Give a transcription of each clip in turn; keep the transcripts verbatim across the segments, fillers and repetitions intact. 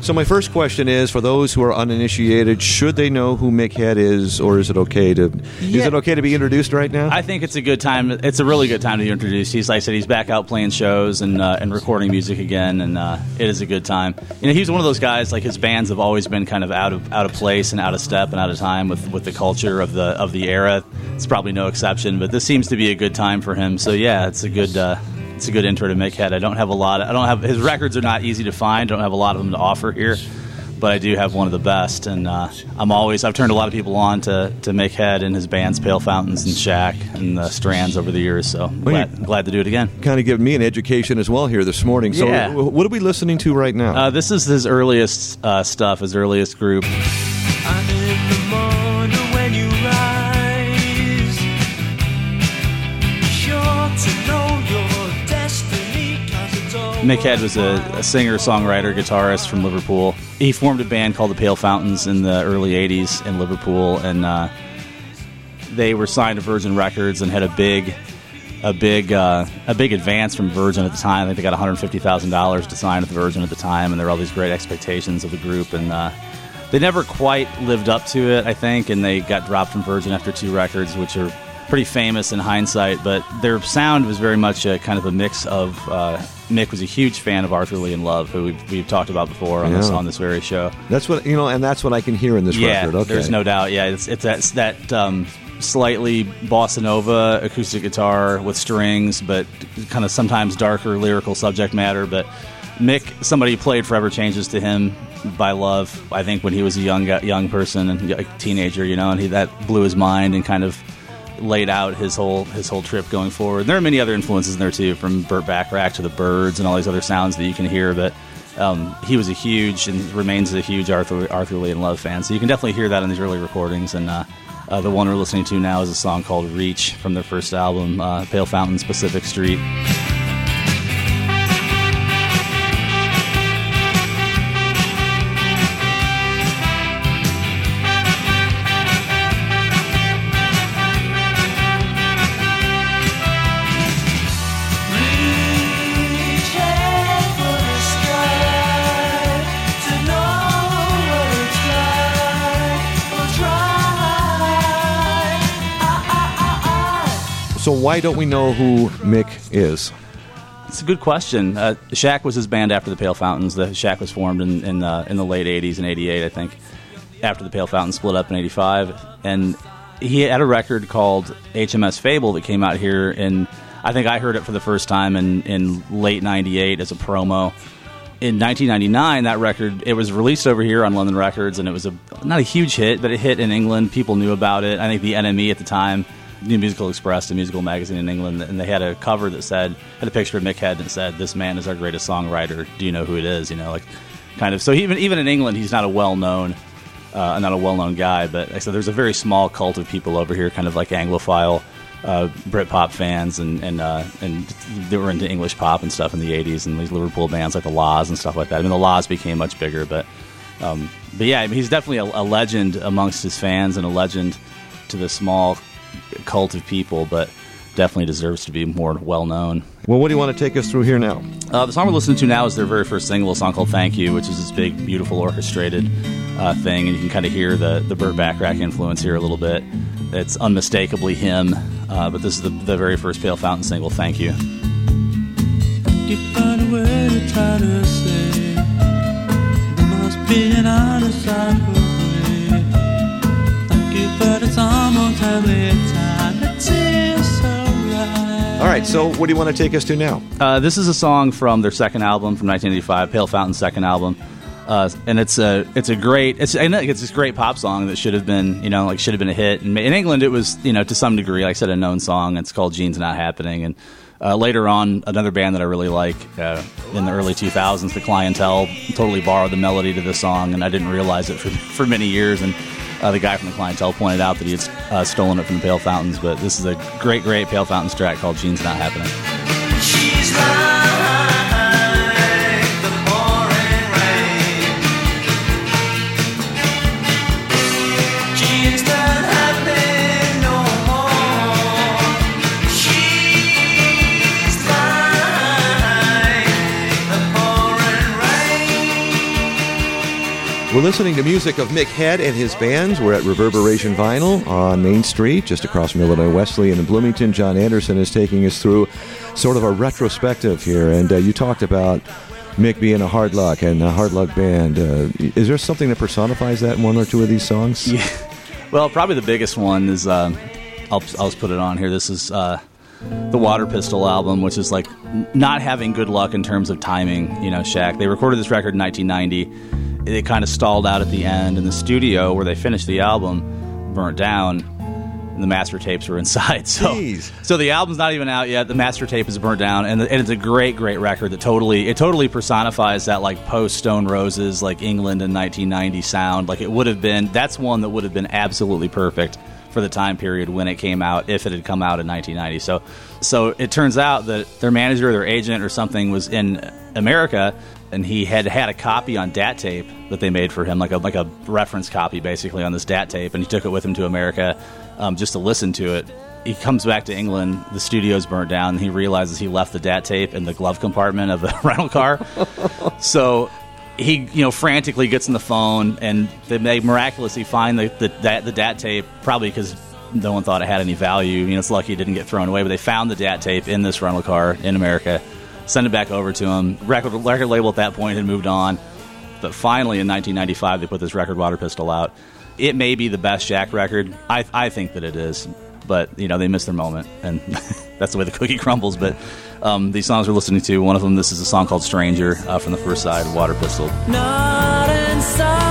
So my first question is, for those who are uninitiated, should they know who Mick Head is, or is it okay to Yeah. is it okay to be introduced right now? I think it's a good time. It's a really good time to be introduced. He's, like I said, he's back out playing shows and uh, and recording music again, and uh, it is a good time. You know, he's one of those guys. Like, his bands have always been kind of out of out of place and out of step and out of time with, with the culture of the of the era. It's probably no exception, but this seems to be a good time for him. So yeah, it's a good. Uh, It's a good intro to Mick Head. I don't have a lot. Of, I don't have his records are not easy to find. I don't have a lot of them to offer here, but I do have one of the best. And uh, I'm always I've turned a lot of people on to, to Mick Head and his bands Pale Fountains and Shack and the Strands over the years. So I'm glad, glad to do it again. Kind of giving me an education as well here this morning. So Yeah. w- what are we listening to right now? Uh, this is his earliest uh, stuff, his earliest group. And in the morning when you rise, be sure to know your destiny, 'cause it's all Mick Head was a, a singer, songwriter, guitarist from Liverpool. He formed a band called the Pale Fountains in the early eighties in Liverpool, and uh, they were signed to Virgin Records and had a big, a big, uh, a big advance from Virgin at the time. I think they got one hundred fifty thousand dollars to sign with Virgin at the time, and there were all these great expectations of the group, and uh, they never quite lived up to it, I think, and they got dropped from Virgin after two records, which are pretty famous in hindsight, but their sound was very much a kind of a mix of uh, Mick was a huge fan of Arthur Lee and Love, who we've, we've talked about before on Yeah. this on this very show. That's what you know, and that's what I can hear in this yeah, record. Okay, there's no doubt. Yeah, it's it's that, it's that um, slightly bossa nova acoustic guitar with strings, but kind of sometimes darker lyrical subject matter. But Mick, somebody played "Forever Changes" to him by Love, I think, when he was a young young person and a teenager, you know, and he that blew his mind and kind of laid out his whole his whole trip going forward. There are many other influences in there too, from Burt Bacharach to the Byrds and all these other sounds that you can hear. But um, he was a huge and remains a huge Arthur Arthur Lee and Love fan. So you can definitely hear that in these early recordings. And uh, uh, the one we're listening to now is a song called "Reach" from their first album, uh, Pale Fountains, Pacific Street. reach out for the sky to know what it's like. We'll try. Ah, ah, ah, ah. So why don't we know who Mick is? It's a good question. Uh, Shack was his band after the Pale Fountains. The Shack was formed in in, uh, in the late eighties, in eighty-eight, I think, after the Pale Fountains split up in eighty-five. And he had a record called H M S Fable that came out here in, I think I heard it for the first time in, in late ninety-eight as a promo. In nineteen ninety-nine, that record, it was released over here on London Records, and it was a not a huge hit, but it hit in England. People knew about it. I think the N M E at the time, New Musical Express, the musical magazine in England, and they had a cover that said, had a picture of Mick Head and said, "This man is our greatest songwriter. Do you know who it is?" You know, like, kind of. So even even in England, he's not a well-known, uh, not a well-known guy. But like I said, there's a very small cult of people over here, kind of like Anglophile uh, Britpop fans, and and uh, and they were into English pop and stuff in the eighties, and these Liverpool bands like the Laws and stuff like that. I mean, the Laws became much bigger, but um, but yeah, I mean, he's definitely a, a legend amongst his fans and a legend to the small cult of people, but definitely deserves to be more well-known. Well, what do you want to take us through here now? Uh, the song we're listening to now is their very first single, a song called Thank You, which is this big, beautiful, orchestrated uh, thing, and you can kind of hear the, the Burt Bacharach influence here a little bit. It's unmistakably him, uh, but this is the, the very first Pale Fountain single, Thank You. You find a way to try to say there must be an undecided way. Thank you, but it's almost every time it seems so right. All right, so what do you want to take us to now? Uh, this is a song from their second album from nineteen eighty-five, Pale Fountain's second album, uh, and it's a it's a great it's I know it's this great pop song that should have been you know like should have been a hit. And in England, it was you know to some degree, like I said, a known song. It's called "Jeans Not Happening," and uh, later on, another band that I really like uh, in the early two thousands, The Clientele, totally borrowed the melody to this song, and I didn't realize it for for many years. And Uh, the guy from The Clientele pointed out that he had uh, stolen it from the Pale Fountains, but this is a great, great Pale Fountains track called "Jeans Not Happening." She's like the pouring rain. Jeans not happening no more. She's like the pouring rain. We're listening to music of Mick Head and his bands. We're at Reverberation Vinyl on Main Street, just across from Illinois Wesleyan in Bloomington. John Anderson is taking us through sort of a retrospective here. And uh, you talked about Mick being a hard luck and a hard luck band. Uh, is there something that personifies that in one or two of these songs? Yeah. Well, probably the biggest one is, uh, I'll, I'll just put it on here. This is uh, the Water Pistol album, which is like not having good luck in terms of timing, you know, Shaq. They recorded this record in nineteen ninety. It kind of stalled out at the end, and the studio where they finished the album burnt down, and the master tapes were inside. So, Jeez. so the album's not even out yet. The master tape is burnt down, and, the, and it's a great, great record that totally it totally personifies that like post Stone Roses, like England in nineteen ninety sound. Like it would have been. That's one that would have been absolutely perfect for the time period when it came out, if it had come out in nineteen ninety. So, so it turns out that their manager, or their agent, or something was in America, and he had had a copy on D A T tape that they made for him, like a like a reference copy, basically, on this D A T tape, and he took it with him to America um, just to listen to it. He comes back to England, the studio's burnt down, and he realizes he left the D A T tape in the glove compartment of the rental car. So he, you know, frantically gets on the phone, and they, they miraculously find the the, the D A T tape, probably because no one thought it had any value. You know, it's lucky it didn't get thrown away, but they found the D A T tape in this rental car in America, send it back over to him. Record, record label at that point had moved on, but finally in nineteen ninety-five they put this record, Water Pistol, out. It may be the best Shaq record. I, I think that it is, but you know, they missed their moment, and that's the way the cookie crumbles. But um, these songs we're listening to, one of them, this is a song called Stranger uh, from the first side of Water Pistol. Not inside.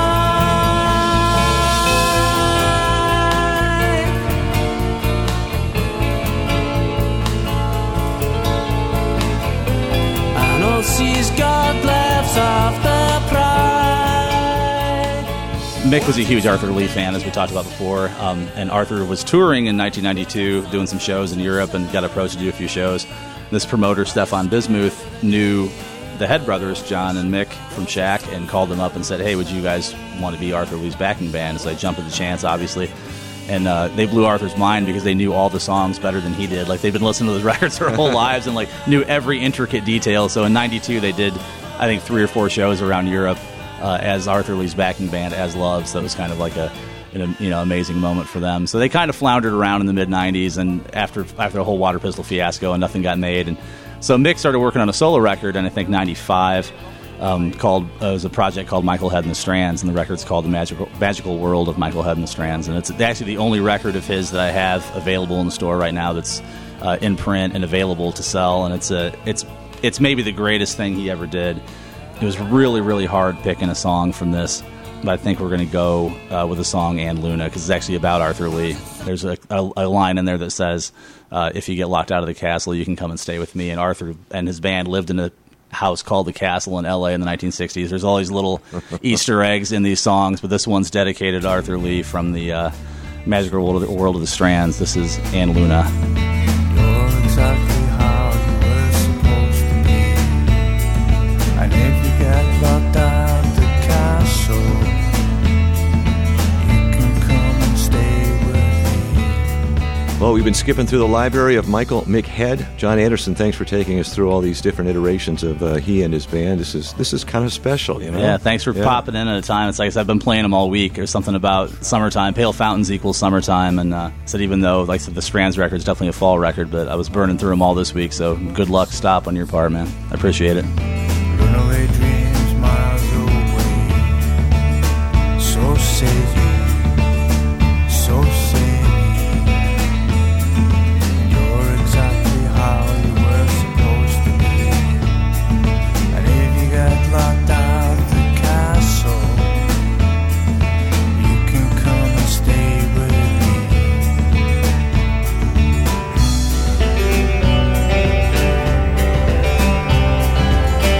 I know she's got laughs off the pride. Mick was a huge Arthur Lee fan, as we talked about before, um, and Arthur was touring in nineteen ninety-two, doing some shows in Europe, and got approached to do a few shows. This promoter, Stefan Bismuth, knew the Head brothers, John and Mick, from Shaq, and called them up and said, hey, would you guys want to be Arthur Lee's backing band? So they jumped at the chance, obviously. And uh, they blew Arthur's mind because they knew all the songs better than he did. Like, they've been listening to those records their whole lives and, like, knew every intricate detail. So in ninety-two, they did, I think, three or four shows around Europe uh, as Arthur Lee's backing band, as Love. So it was kind of like a, an, you know, amazing moment for them. So they kind of floundered around in the mid nineties, and after after the whole Water Pistol fiasco, and nothing got made. And so Mick started working on a solo record in, I think, ninety-five, um, called, uh, it was a project called Michael Head and the Strands, and the record's called The Magical, Magical World of Michael Head and the Strands. And it's actually the only record of his that I have available in the store right now that's uh, in print and available to sell. And it's a it's it's maybe the greatest thing he ever did. It was really, really hard picking a song from this, but I think we're going to go uh, with a song, And Luna, because it's actually about Arthur Lee. There's a, a, a line in there that says, uh, if you get locked out of the castle, you can come and stay with me. And Arthur and his band lived in a house called the Castle in L A in the nineteen sixties. There's all these little Easter eggs in these songs, but this one's dedicated to Arthur Lee from the uh, Magical World of the, World of the Strands. This is And Luna. You're exactly how you were supposed to be. And if you get locked out of the castle, you can come and stay with me. Well, we've been skipping through the library of Michael Mick Head. John Anderson, thanks for taking us through all these different iterations of uh, he and his band. This is this is kind of special, you know? Yeah, thanks for Yeah. popping in at a time. It's like I said, I've been playing them all week. There's something about summertime. Pale Fountains equals summertime. And uh, said even though, like I said, the Strands record is definitely a fall record, but I was burning through them all this week, so good luck, stop on your part, man. I appreciate it. Runaway dreams miles away. So say you, so say me. You're exactly how you were supposed to be. And if you get locked out of the castle, you can come and stay with me.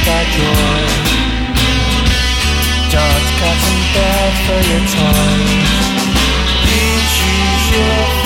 without joy. Darts, cats and bad for your toys. Please use your